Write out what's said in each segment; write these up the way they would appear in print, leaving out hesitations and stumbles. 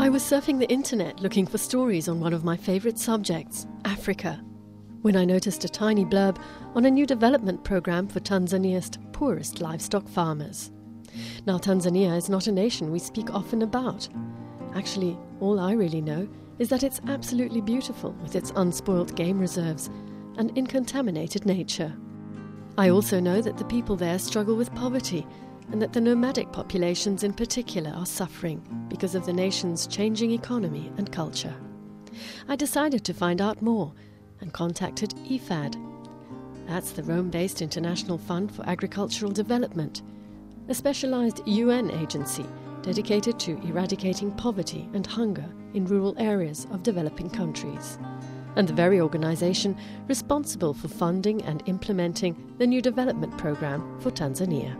I was surfing the internet looking for stories on one of my favourite subjects, Africa, when I noticed a tiny blurb on a new development programme for Tanzania's poorest livestock farmers. Now, Tanzania is not a nation we speak often about. Actually, all I really know is that it's absolutely beautiful with its unspoilt game reserves and incontaminated nature. I also know that the people there struggle with poverty and that the nomadic populations in particular are suffering because of the nation's changing economy and culture. I decided to find out more and contacted IFAD. That's the Rome-based International Fund for Agricultural Development, a specialized UN agency dedicated to eradicating poverty and hunger in rural areas of developing countries, and the very organization responsible for funding and implementing the new development program for Tanzania.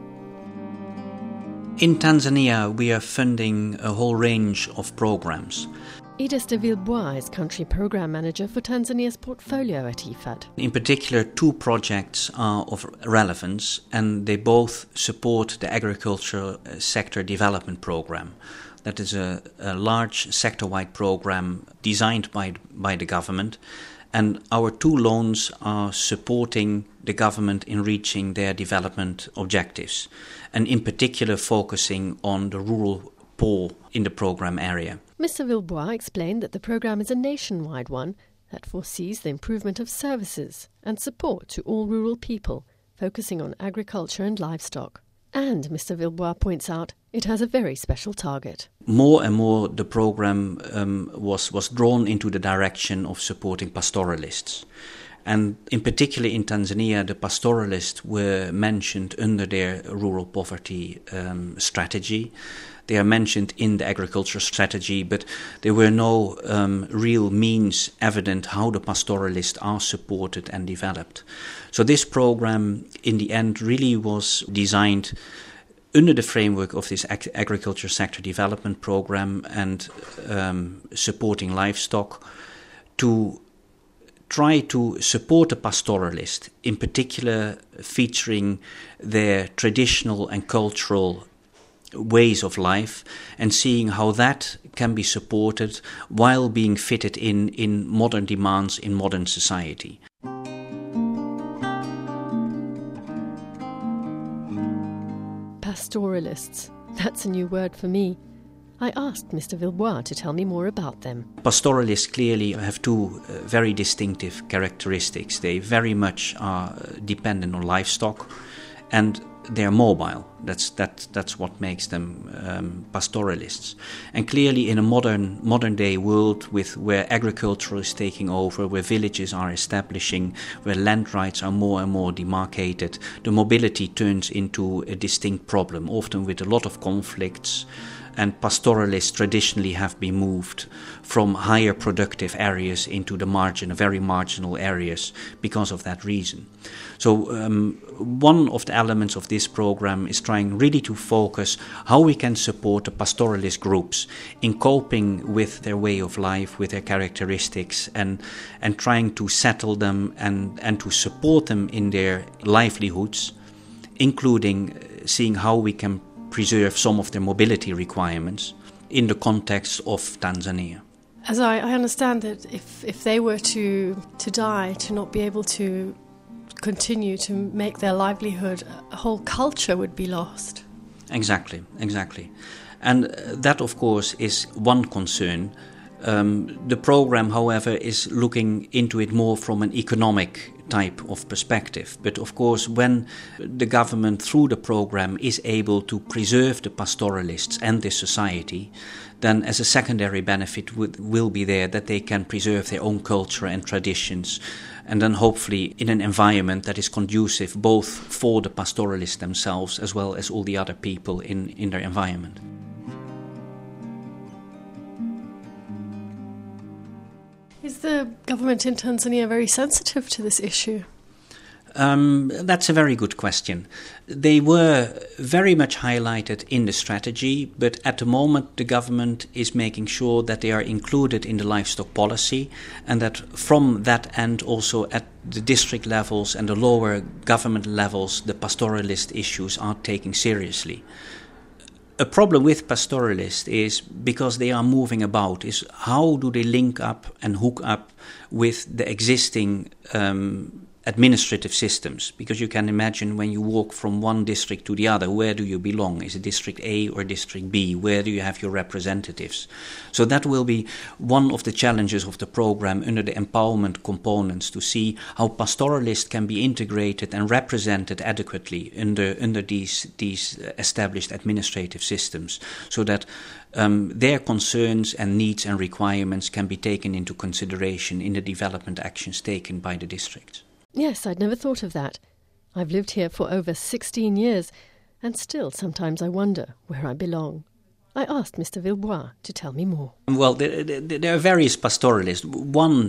In Tanzania, we are funding a whole range of programs. Edith de Villebois is Country Program Manager for Tanzania's portfolio at IFAD. In particular, two projects are of relevance, and they both support the agriculture sector development program. That is a large sector-wide program designed by the government, and our two loans are supporting the government in reaching their development objectives, and in particular focusing on the rural poor in the program area. Mr. Villebois explained that the program is a nationwide one that foresees the improvement of services and support to all rural people, focusing on agriculture and livestock. And, Mr. Villebois points out, it has a very special target. More and more the program was drawn into the direction of supporting pastoralists. And in particular in Tanzania, the pastoralists were mentioned under their rural poverty strategy. They are mentioned in the agriculture strategy, but there were no real means evident how the pastoralists are supported and developed. So this program, in the end, really was designed under the framework of this agriculture sector development program and supporting livestock to try to support the pastoralist, in particular featuring their traditional and cultural ways of life and seeing how that can be supported while being fitted in modern demands in modern society. Pastoralists, that's a new word for me. I asked Mr. Villebois to tell me more about them. Pastoralists clearly have two very distinctive characteristics. They very much are dependent on livestock and they are mobile. That's what makes them pastoralists. And clearly in a modern day world where agriculture is taking over, where villages are establishing, where land rights are more and more demarcated, the mobility turns into a distinct problem, often with a lot of conflicts. And pastoralists traditionally have been moved from higher productive areas into the very marginal areas because of that reason. So one of the elements of this program is trying really to focus how we can support the pastoralist groups in coping with their way of life, with their characteristics, and trying to settle them and to support them in their livelihoods, including seeing how we can preserve some of their mobility requirements in the context of Tanzania. As I understand it, if they were to die, to not be able to continue to make their livelihood, a whole culture would be lost. Exactly. And that, of course, is one concern. The program, however, is looking into it more from an economic type of perspective. But of course, when the government, through the program, is able to preserve the pastoralists and the society, then as a secondary benefit will be there that they can preserve their own culture and traditions, and then hopefully in an environment that is conducive both for the pastoralists themselves as well as all the other people in their environment. Is the government in Tanzania very sensitive to this issue? That's a very good question. They were very much highlighted in the strategy, but at the moment the government is making sure that they are included in the livestock policy and that from that end also at the district levels and the lower government levels the pastoralist issues are taken seriously. A problem with pastoralists is, because they are moving about, is how do they link up and hook up with the existing administrative systems? Because you can imagine, when you walk from one district to the other, where do you belong? Is it District A or District B? Where do you have your representatives? So that will be one of the challenges of the program under the empowerment components, to see how pastoralists can be integrated and represented adequately under these established administrative systems, so that their concerns and needs and requirements can be taken into consideration in the development actions taken by the districts. Yes, I'd never thought of that. I've lived here for over 16 years, and still sometimes I wonder where I belong. I asked Mr. Villebois to tell me more. Well, there are various pastoralists. One,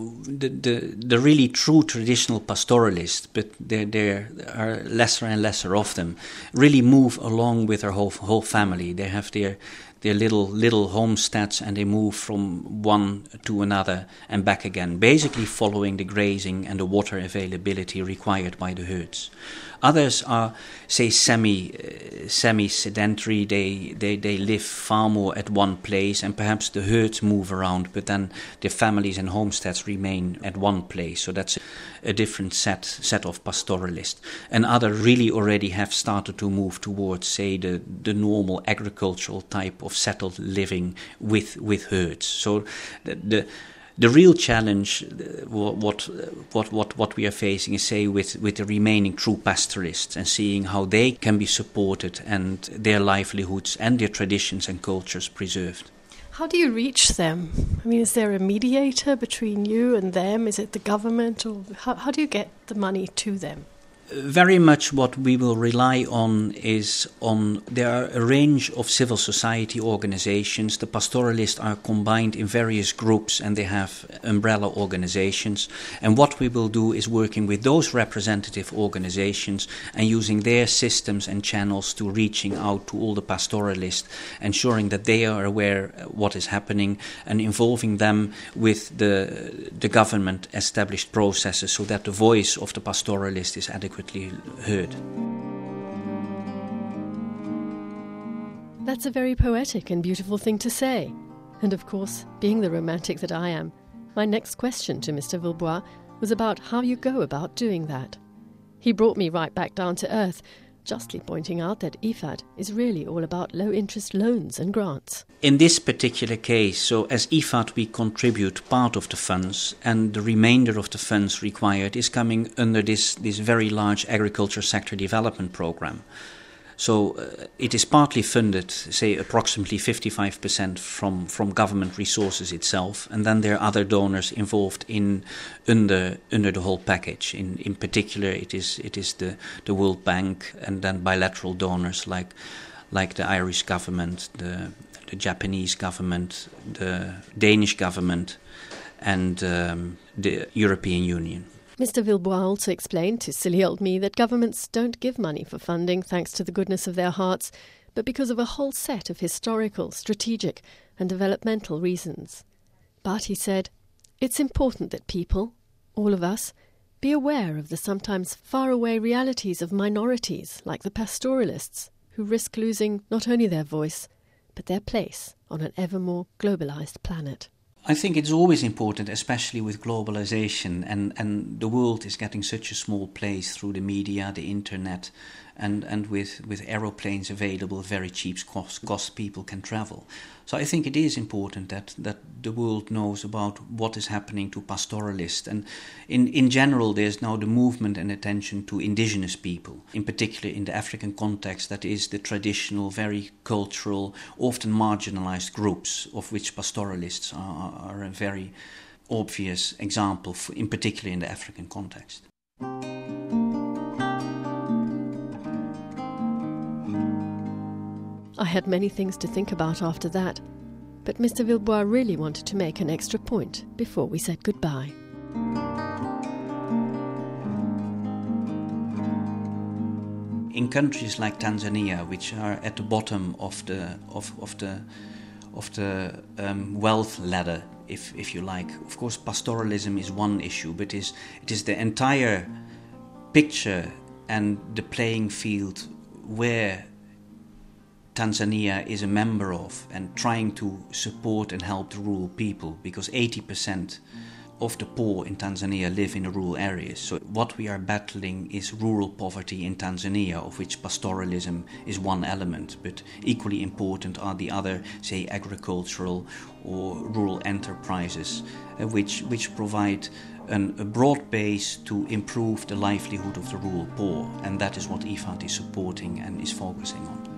the really true traditional pastoralists, but there are lesser and lesser of them, really move along with their whole family. They have their little homesteads, and they move from one to another and back again, basically following the grazing and the water availability required by the herds. Others are, say, semi-sedentary. They live far more at one place, and perhaps the herds move around, but then the families and homesteads remain at one place. So that's a different set of pastoralists. And others really already have started to move towards, say, the normal agricultural type of settled living with herds. So the real challenge, what we are facing, is, say, with the remaining true pastoralists, and seeing how they can be supported and their livelihoods and their traditions and cultures preserved. How do you reach them? I mean, is there a mediator between you and them? Is it the government? Or how do you get the money to them? Very much what we will rely on is there are a range of civil society organizations. The pastoralists are combined in various groups, and they have umbrella organizations. And what we will do is working with those representative organizations and using their systems and channels to reaching out to all the pastoralists, ensuring that they are aware what is happening, and involving them with the government established processes, so that the voice of the pastoralist is adequately heard. That's a very poetic and beautiful thing to say. And of course, being the romantic that I am, my next question to Mr. Villebois was about how you go about doing that. He brought me right back down to earth, justly pointing out that IFAD is really all about low-interest loans and grants. In this particular case, so as IFAD, we contribute part of the funds, and the remainder of the funds required is coming under this very large agriculture sector development program. So it is partly funded, say approximately 55% from government resources itself, and then there are other donors involved under the whole package. In particular, it is the World Bank, and then bilateral donors like the Irish government, the Japanese government, the Danish government, and the European Union. Mr. Villebois also explained to silly old me that governments don't give money for funding thanks to the goodness of their hearts, but because of a whole set of historical, strategic and developmental reasons. But, he said, it's important that people, all of us, be aware of the sometimes faraway realities of minorities like the pastoralists, who risk losing not only their voice, but their place on an ever more globalized planet. I think it's always important, especially with globalization, and the world is getting such a small place through the media, the internet, and with aeroplanes available, very cheap cost people can travel. So I think it is important that the world knows about what is happening to pastoralists. And in general, there's now the movement and attention to indigenous people, in particular in the African context, that is the traditional, very cultural, often marginalized groups, of which pastoralists are a very obvious example, in particular in the African context. I had many things to think about after that, but Mr. Villebois really wanted to make an extra point before we said goodbye. In countries like Tanzania, which are at the bottom of the wealth ladder, if you like, of course, pastoralism is one issue, but it is the entire picture and the playing field where Tanzania is a member of and trying to support and help the rural people, because 80% of the poor in Tanzania live in the rural areas. So what we are battling is rural poverty in Tanzania, of which pastoralism is one element, but equally important are the other, say, agricultural or rural enterprises, which provide a broad base to improve the livelihood of the rural poor, and that is what IFAD is supporting and is focusing on.